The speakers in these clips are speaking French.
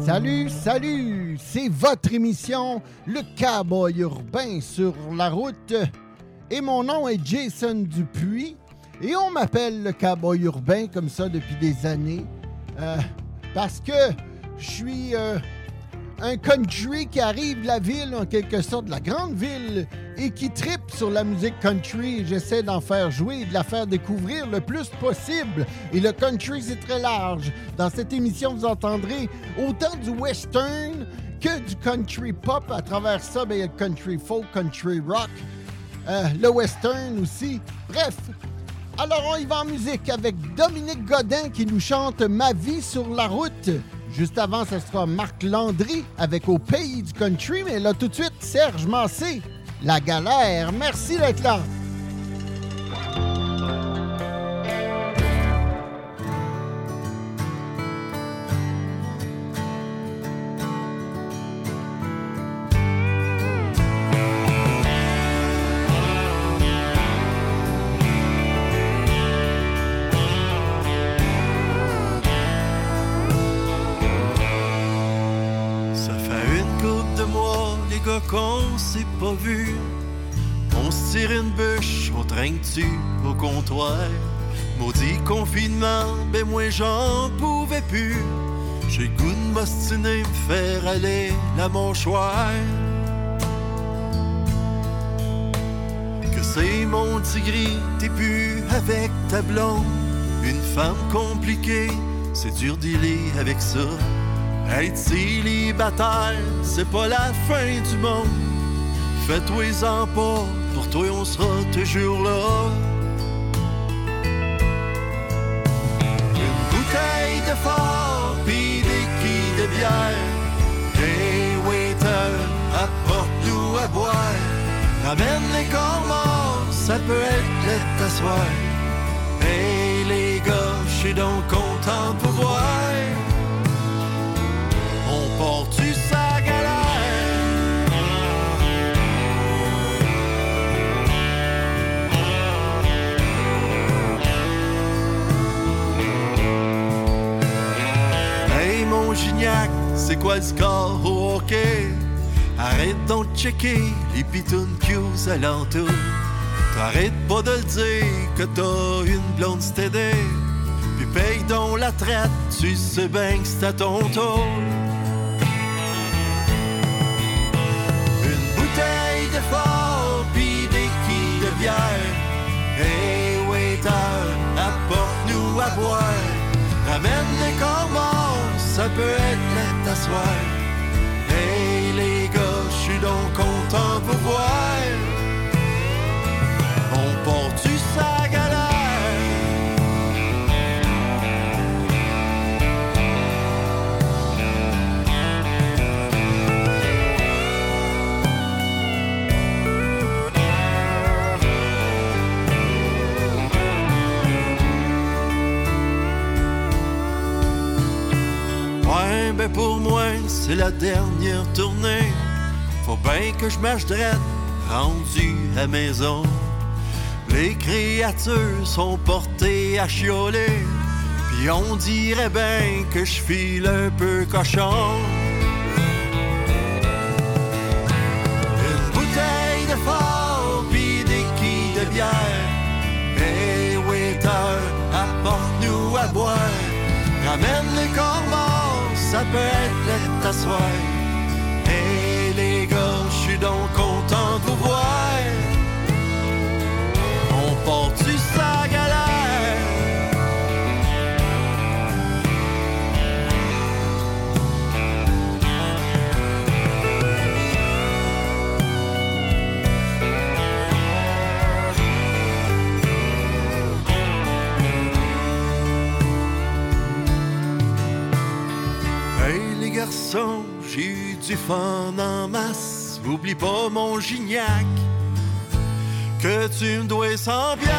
Salut, salut! C'est votre émission, le Cowboy urbain sur la route. Et mon nom est Jason Dupuis. Et on m'appelle le Cowboy urbain comme ça depuis des années. Parce que je suis un country qui arrive de la ville, en quelque sorte, de la grande ville, et qui trippe sur la musique country. J'essaie d'en faire jouer et de la faire découvrir le plus possible. Et le country, c'est très large. Dans cette émission, vous entendrez autant du western que du country pop. À travers ça, il y a le country folk, country rock, le western aussi. Bref, alors on y va en musique avec Dominique Godin qui nous chante « Ma vie sur la route ». Juste avant, ce sera Marc Landry avec « Au pays du country ». Mais là, tout de suite, Serge Mancé, « La galère ». Merci d'être là. Qu'on s'est pas vu, on se tire une bûche, on traîne dessus au comptoir. Maudit confinement, ben moi j'en pouvais plus. J'ai le goût de m'ostiner, me faire aller la mâchoire. Que c'est mon tigri, t'es plus avec ta blonde. Une femme compliquée, c'est dur d'y lire avec ça. Être célibataire, c'est pas la fin du monde. Fais-toi-en pas, pour toi on sera toujours là. Une bouteille de fort, pis des quilles de bière. Hey waiter, apporte-nous à boire. Ramène les corps morts, ça peut être laid à soir. Hey les gars, j'suis donc content de vous voir. On part-tu sa galère? Hey mon gignac, c'est quoi le score au hockey? Arrête donc de checker les pitounes cues alentour. T'arrêtes pas de le dire que t'as une blonde stédée. Puis paye donc la traite, tu sais bien que c'est à ton tour. De fort, pis des quilles de bière. Hey waiter, apporte-nous à boire. Ramène les corps morts, ça peut être laid à soir. Hey les gars, j'suis donc content de vous voir. On part-tu sa galère? Ben pour moi, c'est la dernière tournée. Faut bien que je marche droite, rendu à maison. Les créatures sont portées à chioler. Puis on dirait bien que je file un peu cochon. Une bouteille de fort, puis des quilles de bière. Hey waiter, apporte-nous à boire. Ramène les corps morts, ça peut être laid à soir. Hey les gars, j'suis donc content de vous voir. On part-tu sa galère? Garçon, j'ai eu du fun en masse. Oublie pas mon gignac, que tu me dois 100 piastres.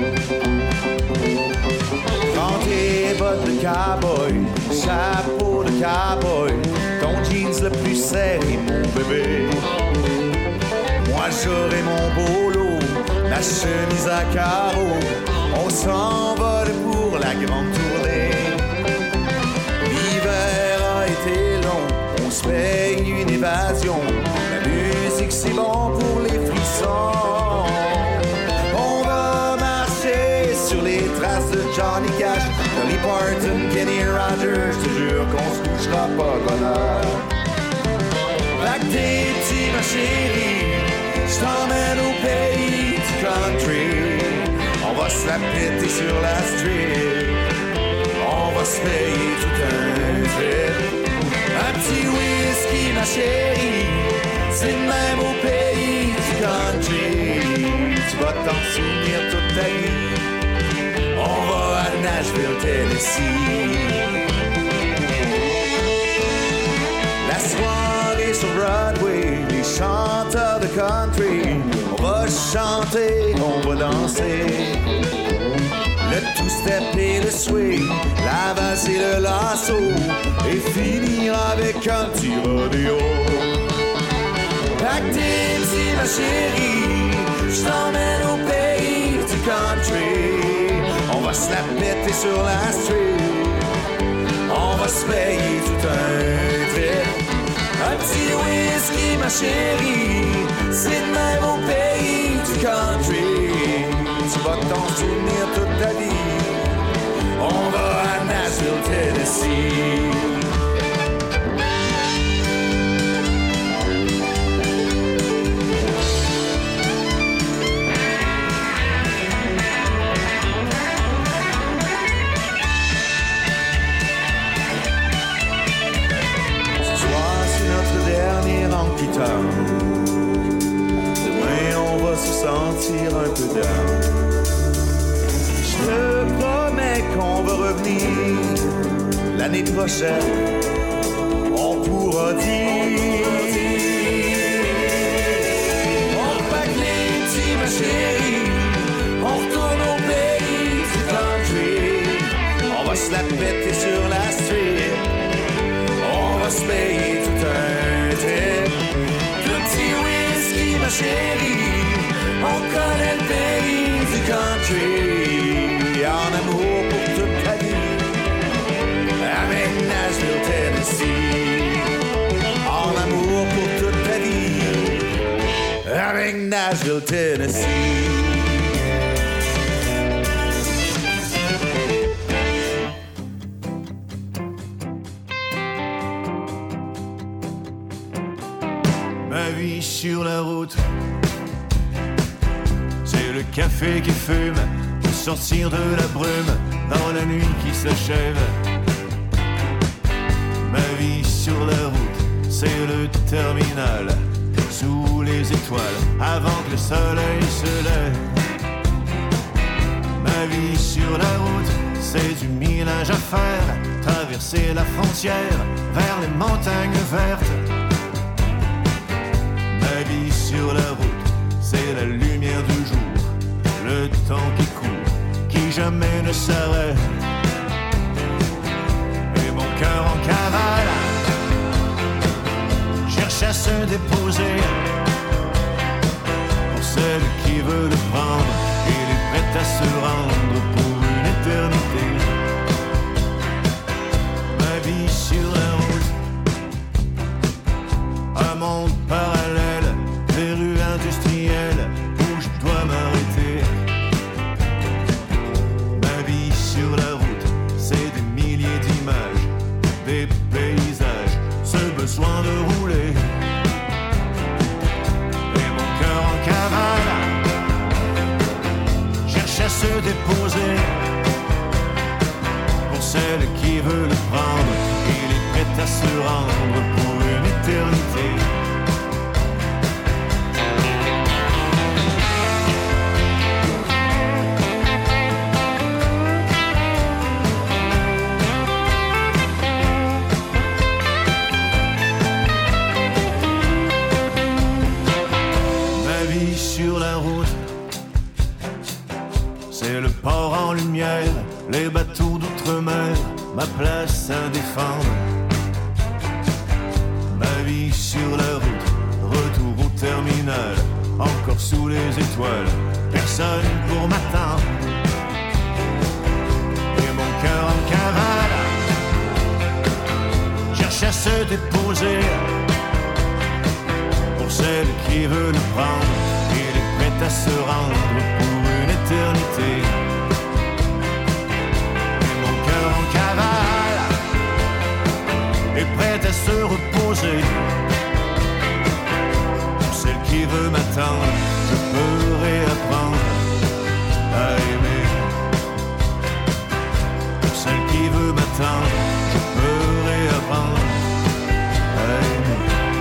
Prends tes bottes de cowboy, chapeau de cowboy, ton jeans le plus serré, mon bébé. Moi j'aurai mon bolo, ma chemise à carreaux. On s'envole pour la grande tournée. L'hiver a été long, on se paye une évasion. La musique c'est bon pour les frissons. On va marcher sur les traces de Johnny Cash, Dolly Parton, Kenny Rogers. Je te jure qu'on se couchera pas d'honneur. Fait que t'es petits ma chérie, je t'emmène au pays du country. On va se la péter sur la street. On va se payer tout un trip. Un petit whisky ma chérie, c'est le même au pays du country. Tu vas t'en souvenir toute ta vie. On va à Nashville, Tennessee. La soirée sur Broadway, les chanteurs de country. On va chanter, on va danser. Le two-step et le swing, la valse et le lasso. Et finir avec un petit rodeo. Active, ma chérie, je t'emmène au pays du country. On va se la péter sur la street. On va se payer tout un trip. Un petit whisky, ma chérie, c'est le même au pays du country. Tu vas t'en souvenir toute ta vie. On va à Nashville, Tennessee. Demain on va se sentir un peu down. Je te promets qu'on va revenir l'année prochaine. On pourra dire on pack les petits ma chérie, on retourne au pays du country. On va se la péter sur la street. On va se payer tout un trip. Ma chérie, on connaît le pays du country. En amour pour toute ta vie, avec Nashville, Tennessee. En amour pour toute ta vie, avec Nashville, Tennessee. Sur la route, c'est le café qui fume, pour sortir de la brume dans la nuit qui s'achève. Ma vie sur la route, c'est le terminal, sous les étoiles, avant que le soleil se lève. Ma vie sur la route, c'est du millage à faire, traverser la frontière vers les montagnes vertes. Ma vie sur la route, c'est la lumière du jour, le temps qui court, qui jamais ne s'arrête. Et mon cœur en cavale cherche à se déposer pour celle qui veut le prendre. Il est prêt à se rendre pour une éternité. Ma vie sur la route, un monde parallèle, des rues industrielles où je dois m'arrêter. Ma vie sur la route, c'est des milliers d'images, des paysages, ce besoin de rouler. Et mon cœur en cavale cherche à se déposer pour celle qui veut le prendre. Il est prêt à se rendre pour une éternité. Sur la route, c'est le port en lumière, les bateaux d'outre-mer, ma place à défendre. sur la route, retour au terminal, encore sous les étoiles, personne pour m'attendre. Et mon cœur en cavale cherche à se déposer pour celle qui veut le prendre. Il est prêt à se rendre pour une éternité. Et mon cœur en cavale est prêt à se reposer pour celle qui veut m'attendre. Je peux réapprendre à aimer. Pour celle qui veut m'attendre, je peux réapprendre à aimer.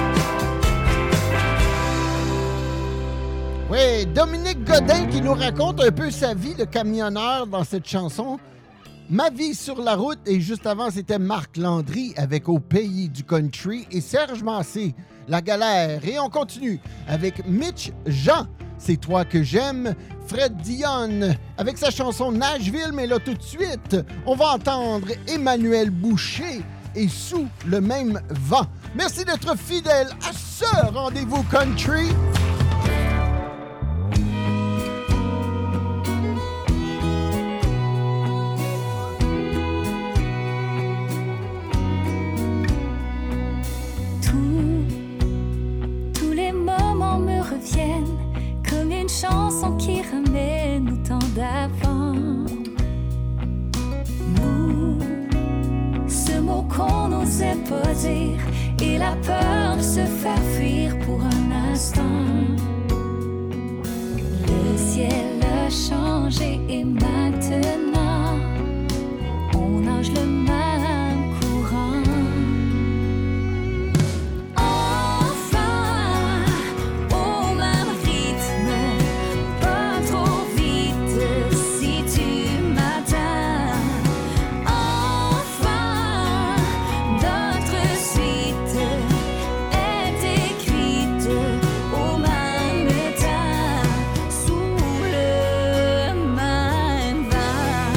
Oui, Dominique Godin qui nous raconte un peu sa vie de camionneur dans cette chanson. Ma vie sur la route, et juste avant, c'était Marc Landry avec Au pays du country et Serge Massé, La galère. Et on continue avec Mitch Jean, C'est toi que j'aime, Fred Dionne avec sa chanson Nashville, mais là tout de suite, on va entendre Emmanuel Boucher et Sous le même vent. Merci d'être fidèle à ce rendez-vous country. Tous les moments me reviennent comme une chanson qui ramène au temps d'avant. Nous, ce mot qu'on n'osait pas dire, et la peur de se faire fuir pour un instant. Le ciel a changé et maintenant on nage le même courant. Enfin, au même rythme, pas trop vite si tu m'attends. Enfin, notre suite est écrite au même temps, sous le même vent.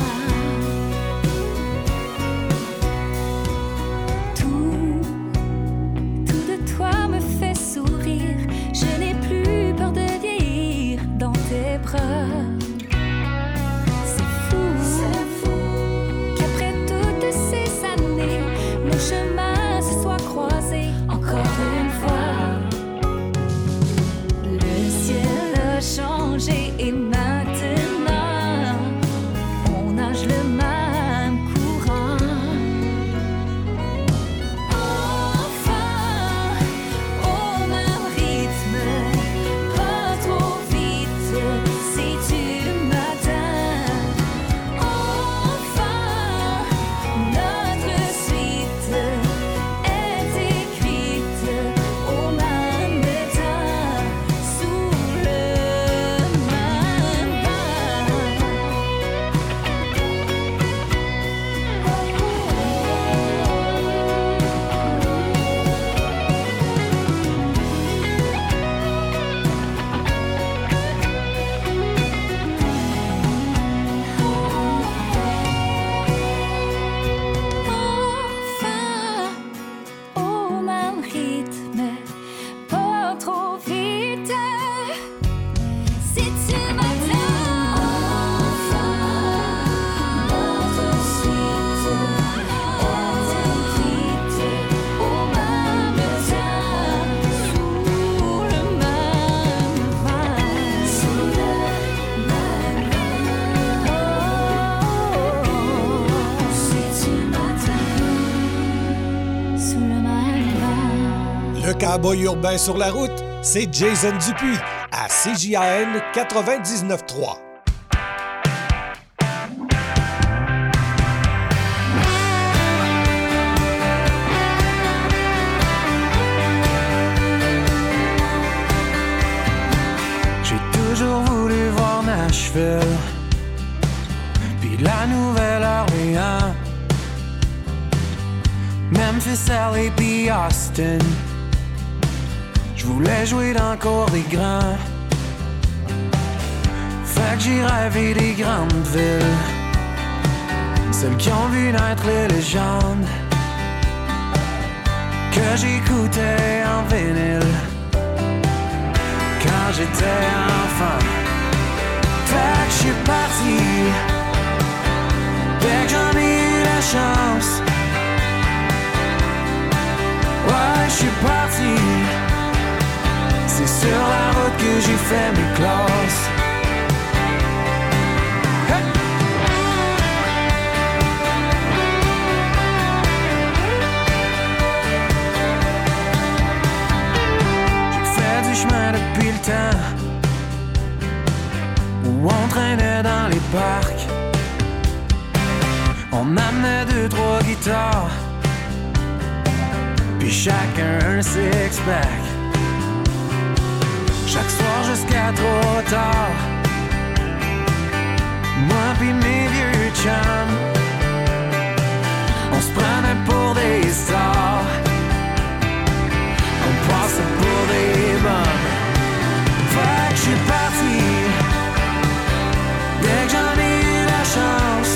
Tout de toi me fait sourire. Je n'ai plus peur de vieillir dans tes bras. C'est fou qu'après toutes ces années, nos chemins se soient croisés encore une fois. Le ciel a changé et maintenant on nage le même courant. Enfin, au même rythme, pas trop vite si tu m'attends. Enfin, notre suite est écrite au même temps, sous le même Enfin, au même rythme, pas trop vite. Si tu m'attends, enfin, notre suite est écrite au même temps, sous le même vent. Sous le même vent. Si tu m'attends, sous le même vent. Le cowboy urbain sur la route, c'est Jason Dupuis à CJAN 99.3. J'ai toujours voulu voir Nashville, puis la Nouvelle-Orléans, Memphis, LA, puis Austin. Je voulais jouer dans le cours des grands. Fait que j'ai rêvé des grandes villes, celles qui ont vu naître les légendes, que que j'écoutais en vinyle quand j'étais enfant. Fait que j'suis parti dès que j'en ai eu la chance. Ouais, j'suis parti. C'est sur la route que j'ai fait mes classes. Hey! J'ai fait du chemin depuis le temps où on traînait dans les parcs. On amenait 2-3 guitares, puis chacun un six-pack. Chaque soir jusqu'à trop tard, moi pis mes vieux chums, on se prenait pour des stars, on passait pour des bums. Fait que j'suis parti dès que j'en ai eu la chance.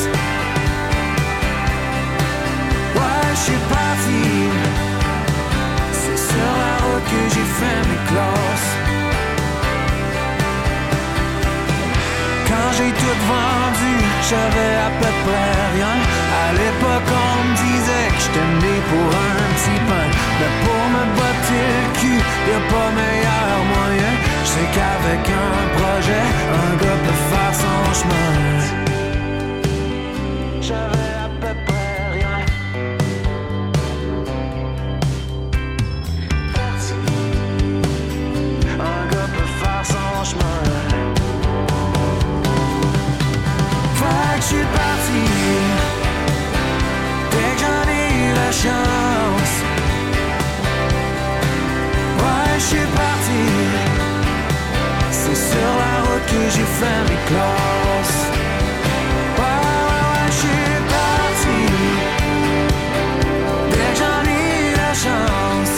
Ouais, j'suis parti. C'est sur la route que j'ai fait mes classes. Quand j'ai tout vendu, j'avais à peu près rien. À l'époque, on me disait que j'étais né pour un petit pain. Mais pour me botter le cul, y'a pas meilleur moyen. J'sais qu'avec un projet, un gars peut faire son chemin. J'avais à peu près rien. Un gars peut faire son chemin. Fait que j'suis parti dès que j'en ai eu la chance. Ouais, j'suis parti. C'est sur la route que j'ai fait mes classes. Ouais, j'suis parti dès que j'en ai eu la chance.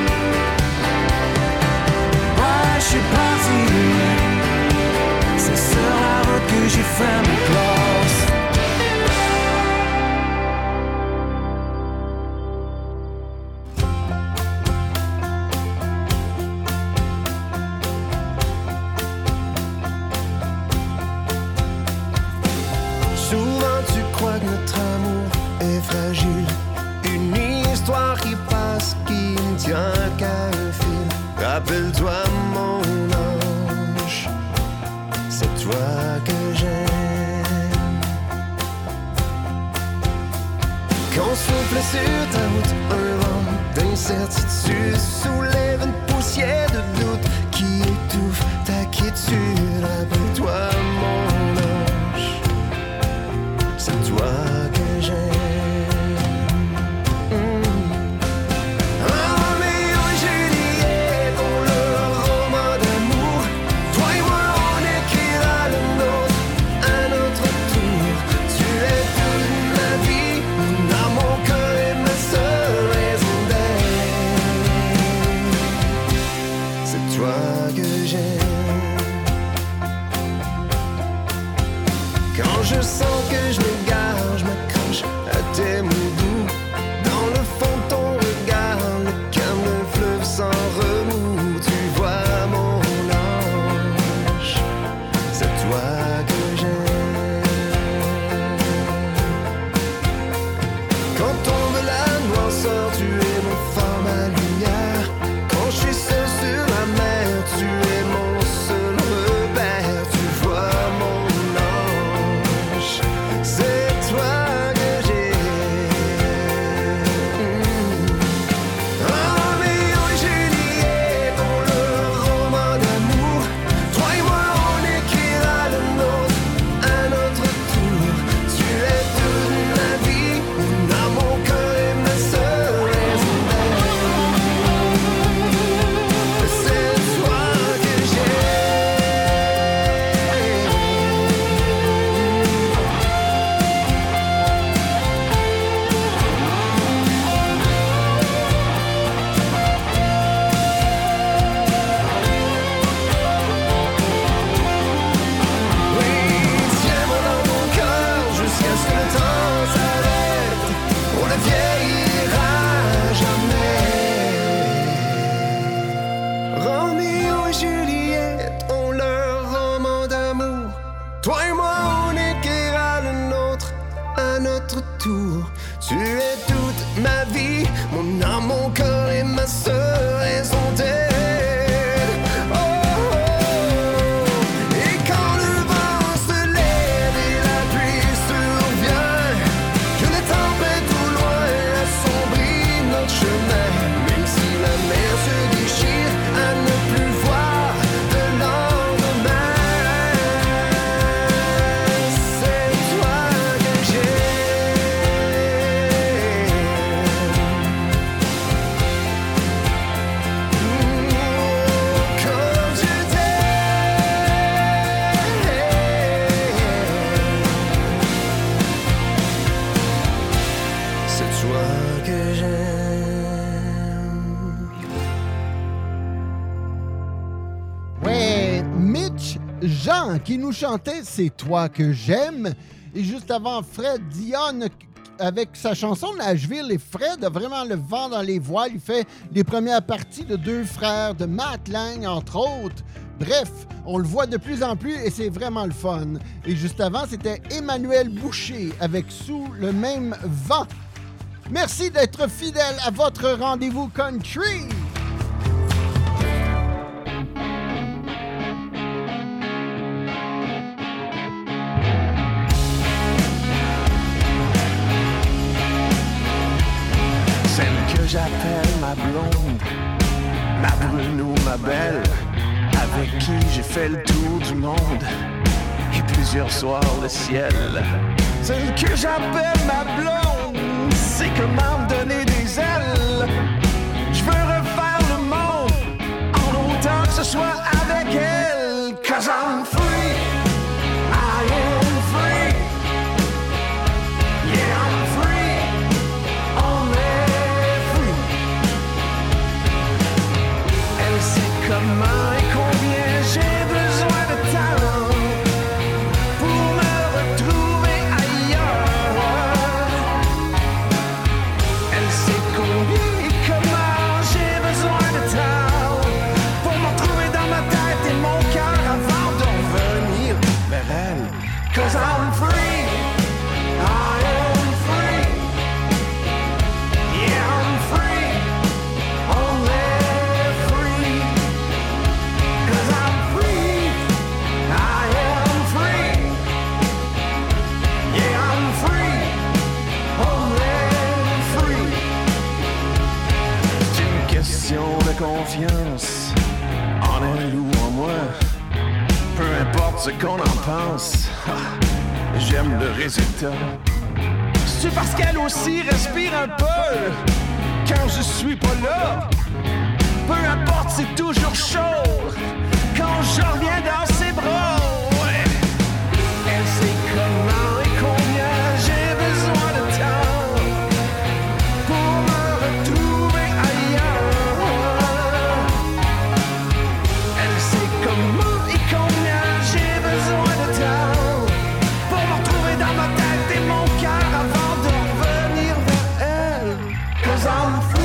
Ouais, j'suis parti. C'est sur la route que j'ai fait mes classes. Souvent tu crois que notre amour est fragile. Une histoire qui passe, qui ne tient qu'à un fil. Rappelle-toi mon ange, c'est toi que j'aime. Quand souffle sur ta route un vent d'incertitude, soulève une poussière de doute qui étouffe ta quiétude. Rappelle-toi mon ange, c'est toi que j'aime. Roméo et Juliette ont leur roman d'amour. Toi et moi on écrira le nôtre à notre tour. Tu es toute ma vie, dans mon cœur et ma seule raison d'être. C'est toi que j'aime. Quand je sens que je m'égare, je m'accroche à tes mots doux. Dans le fond de ton regard, le calme d'un fleuve sans remous. Tu vois mon ange, c'est toi que j'aime. Quand tombe la noirceur, tu es mon phare, ma lumière. Quand je suis seul sur la mer, tu es mon seul repère. Tu vois mon ange, c'est toi que j'aime. Roméo et Juliette ont leur roman d'amour. Toi et moi on écrira le nôtre à notre tour. Tu es toute ma vie, dans mon cœur et ma seule raison Jean qui nous chantait « C'est toi que j'aime ». Et juste avant, Fred Dionne avec sa chanson Nashville. Et Fred a vraiment le vent dans les voiles. Il fait les premières parties de Deux frères, de Matt Lang, entre autres. Bref, on le voit de plus en plus et c'est vraiment le fun. Et juste avant, c'était Emmanuel Boucher avec Sous le même vent. Merci d'être fidèle à votre rendez-vous country. Celle que j'appelle ma blonde, ma brune ou ma belle, avec qui j'ai fait le tour du monde et plusieurs soirs le ciel. Celle que j'appelle ma blonde, c'est comment me donner des ailes. Je veux refaire le monde en autant que ce soit avec elle. 'Cause I'm free, I am free. Yeah, I'm free, only free. Elle sait comment et combien j'ai besoin de temps pour me retrouver ailleurs. Elle sait combien et comment j'ai besoin de temps pour me retrouver dans ma tête et mon cœur avant de revenir vers elle. 'Cause I'm free, I am free. Yeah, I'm free, only free. 'Cause I'm free, I am free. Yeah, I'm free, only free. C'est une question de confiance en elle ou en moi. Peu importe ce qu'on en pense, j'aime le résultat. C'est parce qu'elle aussi respire un peu quand je suis pas là. Peu importe, c'est toujours chaud quand je reviens dans ses bras. Ouais. Elle sait comment et combien j'ai besoin de temps pour me retrouver ailleurs. Elle sait comment et combien j'ai besoin de temps pour me retrouver dans ma tête et mon cœur avant de revenir vers elle. 'Cause I'm free.